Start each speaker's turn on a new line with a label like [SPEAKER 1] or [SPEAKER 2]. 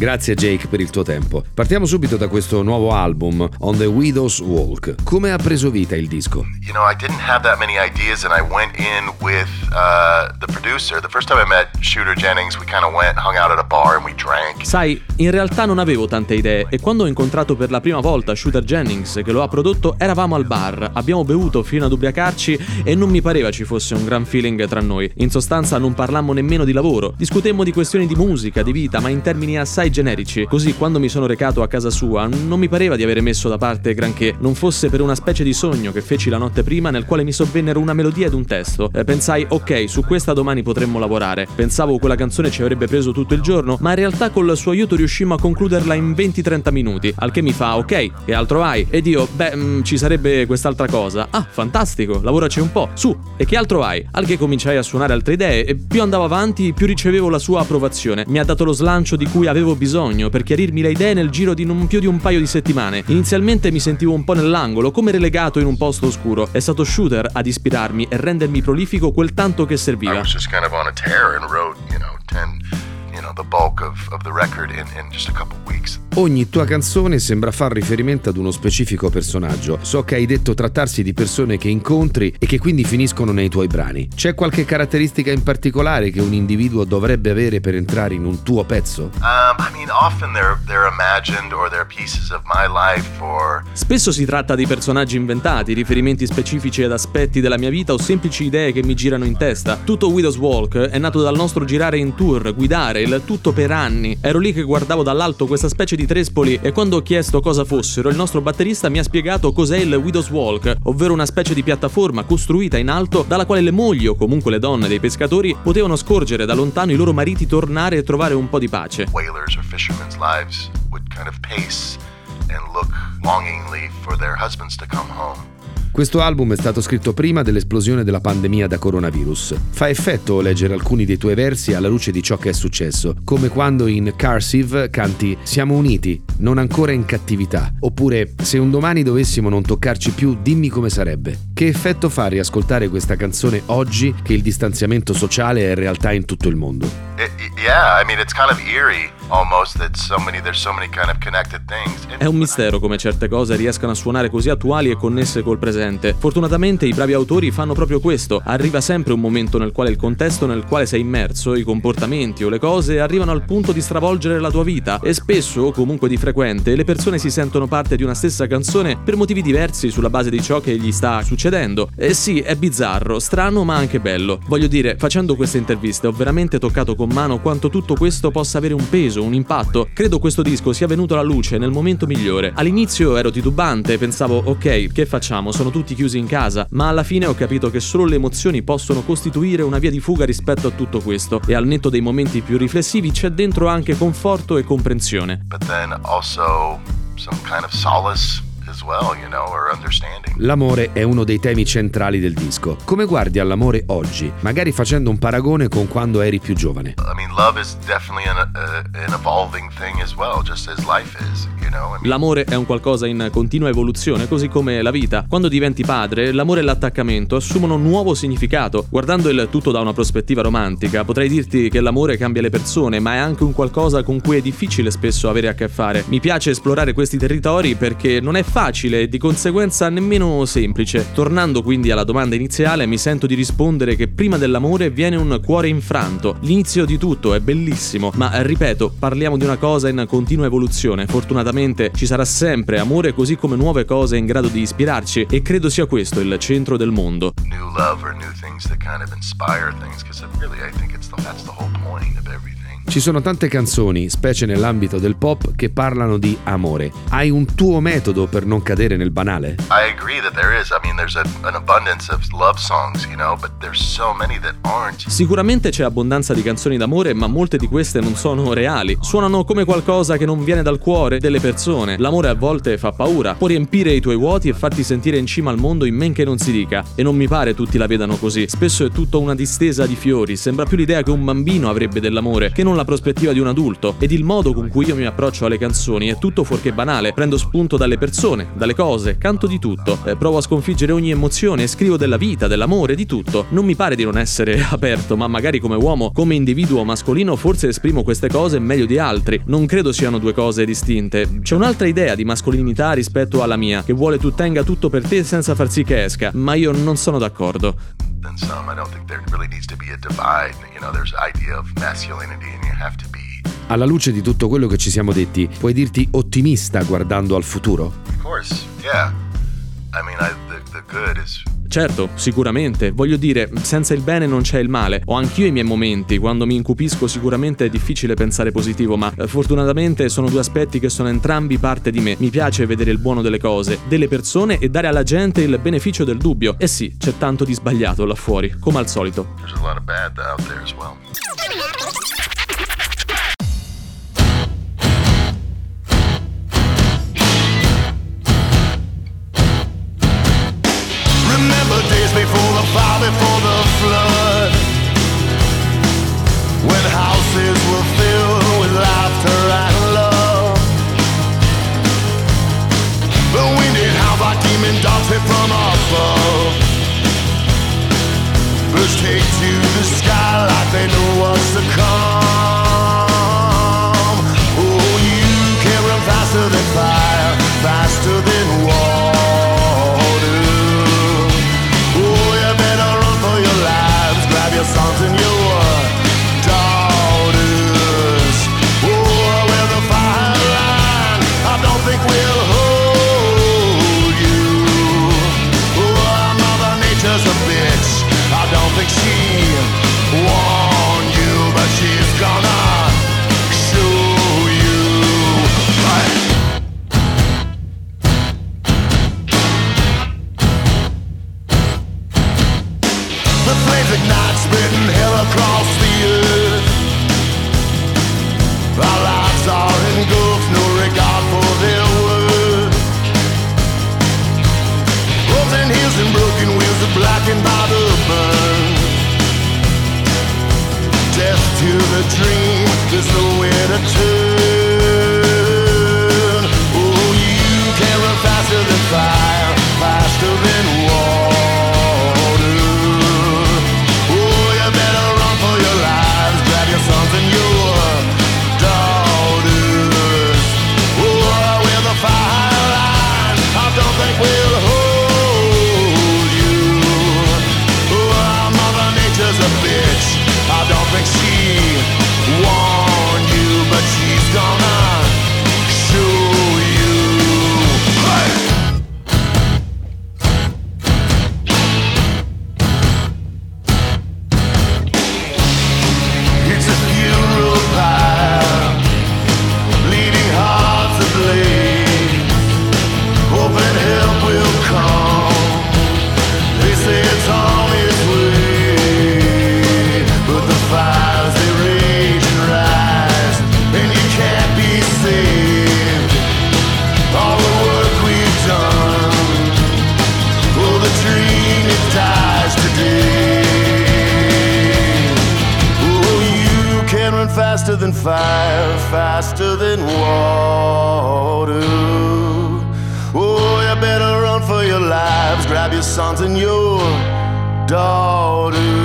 [SPEAKER 1] Grazie Jake per il tuo tempo. Partiamo subito da questo nuovo album, On the Widow's Walk. Come ha preso vita il disco?
[SPEAKER 2] You know, I didn't have that many ideas and I went in with the producer. The first time I met Shooter Jennings, we kind of went, hung out at a bar and we drank.
[SPEAKER 3] Sai, in realtà non avevo tante idee e quando ho incontrato per la prima volta Shooter Jennings, che lo ha prodotto, eravamo al bar, abbiamo bevuto fino ad ubriacarci e non mi pareva ci fosse un gran feeling tra noi. In sostanza non parlammo nemmeno di lavoro, discutemmo di questioni di musica, di vita, ma in termini assai generici. Così quando mi sono recato a casa sua non mi pareva di avere messo da parte granché, non fosse per una specie di sogno che feci la notte prima nel quale mi sovvennero una melodia ed un testo. Pensai, ok, su questa domani potremmo lavorare. Pensavo quella canzone ci avrebbe preso tutto il giorno, ma in realtà col suo aiuto riuscimmo a concluderla in 20-30 minuti, al che mi fa, ok, che altro hai? Ed io, ci sarebbe quest'altra cosa. Ah, fantastico, lavoraci un po', su, e che altro hai? Al che cominciai a suonare altre idee e più andavo avanti più ricevevo la sua approvazione. Mi ha dato lo slancio di cui avevo bisogno per chiarirmi le idee nel giro di non più di un paio di settimane. Inizialmente mi sentivo un po' nell'angolo, come relegato in un posto oscuro. È stato Shooter ad ispirarmi e rendermi prolifico quel tanto che serviva.
[SPEAKER 2] I was just kind of on a tear and wrote, the bulk of the record in just a couple weeks.
[SPEAKER 1] Ogni tua canzone sembra far riferimento ad uno specifico personaggio. So che hai detto trattarsi di persone che incontri e che quindi finiscono nei tuoi brani. C'è qualche caratteristica in particolare che un individuo dovrebbe avere per entrare in un tuo pezzo?
[SPEAKER 2] Often they're imagined or they're pieces of my life or...
[SPEAKER 3] Spesso si tratta di personaggi inventati, riferimenti specifici ad aspetti della mia vita o semplici idee che mi girano in testa. Tutto Widow's Walk è nato dal nostro girare in tour, guidare, il tutto per anni. Ero lì che guardavo dall'alto questa specie di trespoli e quando ho chiesto cosa fossero, il nostro batterista mi ha spiegato cos'è il Widow's Walk, ovvero una specie di piattaforma costruita in alto dalla quale le mogli o comunque le donne dei pescatori potevano scorgere da lontano i loro mariti tornare e trovare un po' di pace.
[SPEAKER 2] Whalers or fishermen's lives would kind of pace and look longingly for their husbands to come home.
[SPEAKER 1] Questo album è stato scritto prima dell'esplosione della pandemia da coronavirus. Fa effetto leggere alcuni dei tuoi versi alla luce di ciò che è successo, come quando in Cursive canti "Siamo uniti, non ancora in cattività", oppure "Se un domani dovessimo non toccarci più, dimmi come sarebbe". Che effetto fa riascoltare questa canzone oggi che il distanziamento sociale è realtà in tutto il mondo?
[SPEAKER 2] It's kind of eerie almost that there's so many kind of connected things.
[SPEAKER 3] È un mistero come certe cose riescano a suonare così attuali e connesse col presente. Fortunatamente i bravi autori fanno proprio questo. Arriva sempre un momento nel quale il contesto nel quale sei immerso, i comportamenti o le cose arrivano al punto di stravolgere la tua vita e spesso, o comunque di frequente, le persone si sentono parte di una stessa canzone per motivi diversi sulla base di ciò che gli sta succedendo. E sì, è bizzarro, strano ma anche bello. Voglio dire, facendo queste interviste ho veramente toccato con mano quanto tutto questo possa avere un peso, un impatto. Credo questo disco sia venuto alla luce nel momento migliore. All'inizio ero titubante, pensavo ok, che facciamo? Sono tutti chiusi in casa, ma alla fine ho capito che solo le emozioni possono costituire una via di fuga rispetto a tutto questo e al netto dei momenti più riflessivi c'è dentro anche conforto e comprensione.
[SPEAKER 2] But then also some kind of solace as well, or understanding.
[SPEAKER 1] L'amore è uno dei temi centrali del disco. Come guardi all'amore oggi, magari facendo un paragone con quando eri più giovane?
[SPEAKER 2] Love is definitely an evolving thing as well, just as life is,
[SPEAKER 3] L'amore è un qualcosa in continua evoluzione, così come la vita. Quando diventi padre, l'amore e l'attaccamento assumono un nuovo significato. Guardando il tutto da una prospettiva romantica, potrei dirti che l'amore cambia le persone, ma è anche un qualcosa con cui è difficile spesso avere a che fare. Mi piace esplorare questi territori perché non è facile e di conseguenza nemmeno semplice. Tornando quindi alla domanda iniziale, mi sento di rispondere che prima dell'amore viene un cuore infranto. L'inizio di tutto è bellissimo, ma ripeto, parliamo di una cosa in continua evoluzione. Fortunatamente ci sarà sempre amore, così come nuove cose in grado di ispirarci, e credo sia questo il centro del mondo.
[SPEAKER 2] New love or new things that kind of inspire things, because really I think that's the whole point of everything.
[SPEAKER 1] Ci sono tante canzoni, specie nell'ambito del pop, che parlano di amore. Hai un tuo metodo per non cadere nel banale?
[SPEAKER 2] I agree that there is. There's an abundance of love songs, but there's so many that aren't.
[SPEAKER 3] Sicuramente c'è abbondanza di canzoni d'amore, ma molte di queste non sono reali. Suonano come qualcosa che non viene dal cuore delle persone. L'amore a volte fa paura, può riempire i tuoi vuoti e farti sentire in cima al mondo in men che non si dica. E non mi pare tutti la vedano così. Spesso è tutto una distesa di fiori. Sembra più l'idea che un bambino avrebbe dell'amore, che non con la prospettiva di un adulto, ed il modo con cui io mi approccio alle canzoni è tutto fuorché banale. Prendo spunto dalle persone, dalle cose, canto di tutto, provo a sconfiggere ogni emozione, scrivo della vita, dell'amore, di tutto. Non mi pare di non essere aperto, ma magari come uomo, come individuo mascolino, forse esprimo queste cose meglio di altri. Non credo siano due cose distinte. C'è un'altra idea di mascolinità rispetto alla mia, che vuole tu tenga tutto per te senza far sì che esca, ma io non sono d'accordo.
[SPEAKER 2] Than some. I don't think there really needs to be a divide. You know, there's an idea of masculinity and you have to be.
[SPEAKER 1] Alla luce di tutto quello che ci siamo detti, puoi dirti ottimista guardando al futuro?
[SPEAKER 2] Of course, yeah. I mean, the good is.
[SPEAKER 3] Certo, sicuramente. Voglio dire, senza il bene non c'è il male. Ho anch'io i miei momenti. Quando mi incupisco sicuramente è difficile pensare positivo, ma fortunatamente sono due aspetti che sono entrambi parte di me. Mi piace vedere il buono delle cose, delle persone e dare alla gente il beneficio del dubbio. E sì, c'è tanto di sbagliato là fuori, come al solito.
[SPEAKER 2] There's a lot of bad out there as well.
[SPEAKER 4] Before the fire, before the flood, when houses were filled with laughter and love, the winded house like demon dogs hit from above, birds take to the sky like they know what's to come. Oh, you can run faster than fire, faster than water. Your sons and your daughters. Oh, we're the fire line. I don't think we'll hold you. Oh, Mother Nature's a bitch. I don't think she warned you, but she's gonna show you. The flames ignite, spitting hell across the earth. Our lives are engulfed, no regard for their worth. Roads and hills and broken wheels are blackened by the burn. Death to the dream, there's nowhere to turn. Oh, you can run faster than fire, faster than water. Sons and your daughters. Oh, we're the fire line. I don't think we'll hold you. Oh, Mother Nature's a bitch. I don't think she warned you, but she's gonna show you. Hey! Faster than fire, faster than water. Oh, you better run for your lives. Grab your sons and your daughters.